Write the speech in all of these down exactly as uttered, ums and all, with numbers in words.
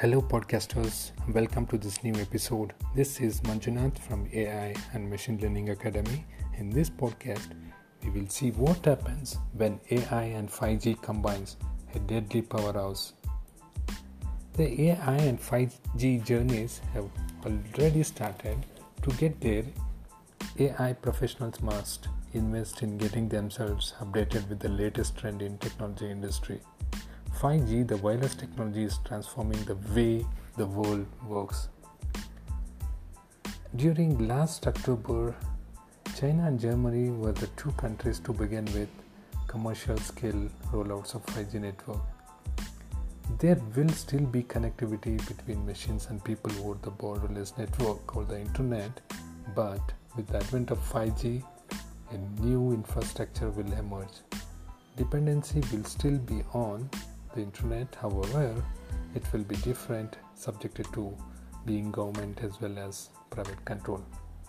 Hello, podcasters. Welcome to this new episode. This is Manjunath from A I and Machine Learning Academy. In this podcast, we will see what happens when A I and five G combines a deadly powerhouse. The A I and five G journeys have already started. To get there, A I professionals must invest in getting themselves updated with the latest trend in technology industry. five G, the wireless technology, is transforming the way the world works. During last October, China and Germany were the two countries to begin with commercial scale rollouts of five G network. There will still be connectivity between machines and people over the borderless network or the internet, but with the advent of five G, a new infrastructure will emerge. Dependency will still be on the internet, however, it will be different, subjected to being government as well as private control.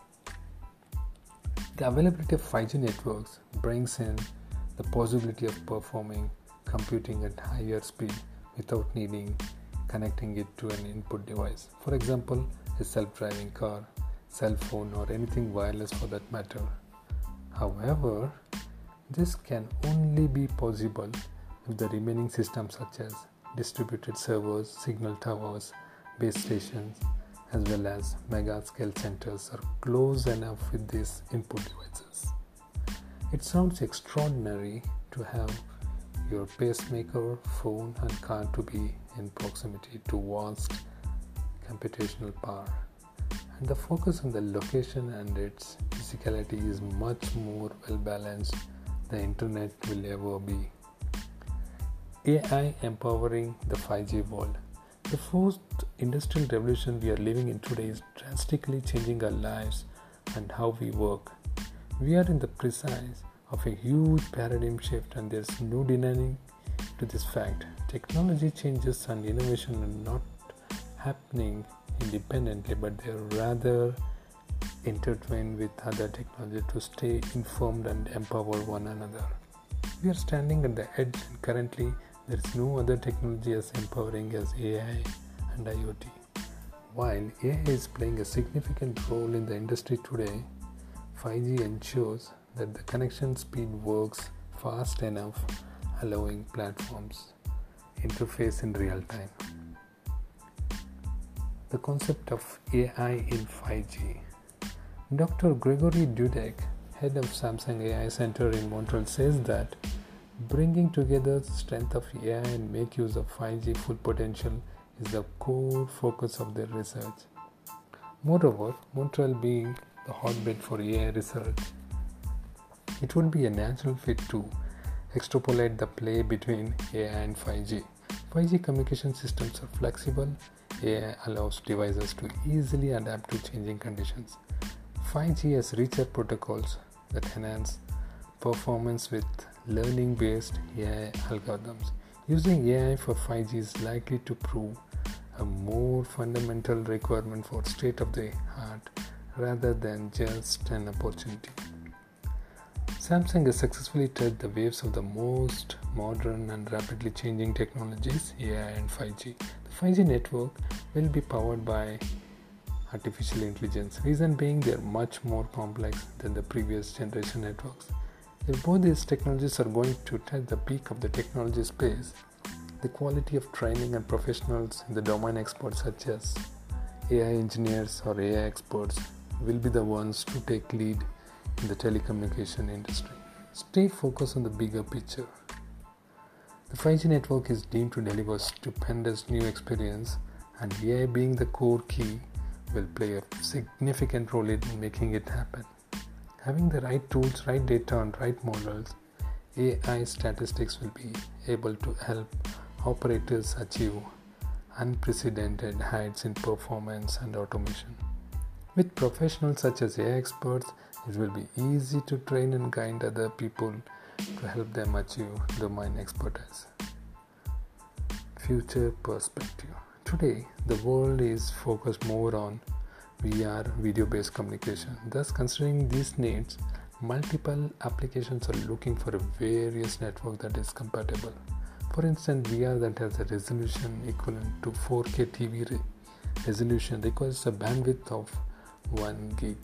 The availability of five G networks brings in the possibility of performing computing at higher speed without needing connecting it to an input device. For example, a self-driving car, cell phone, or anything wireless for that matter. However, this can only be possible if the remaining systems such as distributed servers, signal towers, base stations, as well as mega-scale centers are close enough with these input devices. It sounds extraordinary to have your pacemaker, phone, and car to be in proximity to vast computational power. And the focus on the location and its physicality is much more well-balanced than the internet will ever be. A I empowering the five G world. The fourth industrial revolution we are living in today is drastically changing our lives and how we work. We are in the presence of a huge paradigm shift, and there is no denying to this fact. Technology changes and innovation are not happening independently, but they are rather intertwined with other technology to stay informed and empower one another. We are standing at the edge, and currently there is no other technology as empowering as A I and IoT. While A I is playing a significant role in the industry today, five G ensures that the connection speed works fast enough, allowing platforms interface in real time. The concept of A I in five G. Doctor Gregory Dudek, head of Samsung A I Center in Montreal, says that bringing together the strength of A I and make use of five G full potential is the core focus of their research. Moreover, Montreal being the hotbed for A I research, it would be a natural fit to extrapolate the play between A I and five G. five G communication systems are flexible. A I allows devices to easily adapt to changing conditions. five G has richer protocols that enhance performance with learning-based A I algorithms. Using A I for five G is likely to prove a more fundamental requirement for state-of-the-art rather than just an opportunity. Samsung has successfully touched the waves of the most modern and rapidly changing technologies, A I and five G. The five G network will be powered by artificial intelligence, reason being they are much more complex than the previous generation networks. If both these technologies are going to touch the peak of the technology space, the quality of training and professionals in the domain experts such as A I engineers or A I experts will be the ones to take lead in the telecommunication industry. Stay focused on the bigger picture. The five G network is deemed to deliver stupendous new experience, and A I being the core key will play a significant role in making it happen. Having the right tools, right data, and right models, A I statistics will be able to help operators achieve unprecedented heights in performance and automation. With professionals such as A I experts, it will be easy to train and guide other people to help them achieve domain expertise. Future perspective. Today, the world is focused more on V R, video-based communication. Thus, considering these needs, multiple applications are looking for a various network that is compatible. For instance, V R that has a resolution equivalent to four K T V re- resolution requires a bandwidth of one gig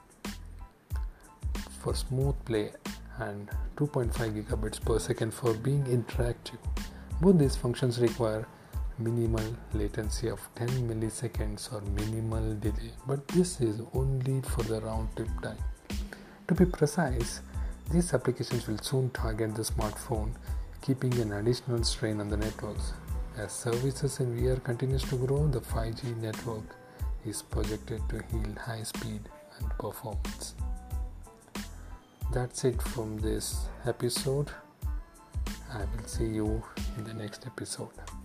for smooth play and two point five gigabits per second for being interactive. Both these functions require minimal latency of ten milliseconds or minimal delay, but this is only for the round trip time. To be precise, these applications will soon target the smartphone, keeping an additional strain on the networks. As services in V R continues to grow, the five G network is projected to yield high speed and performance. That's it from this episode. I will see you in the next episode.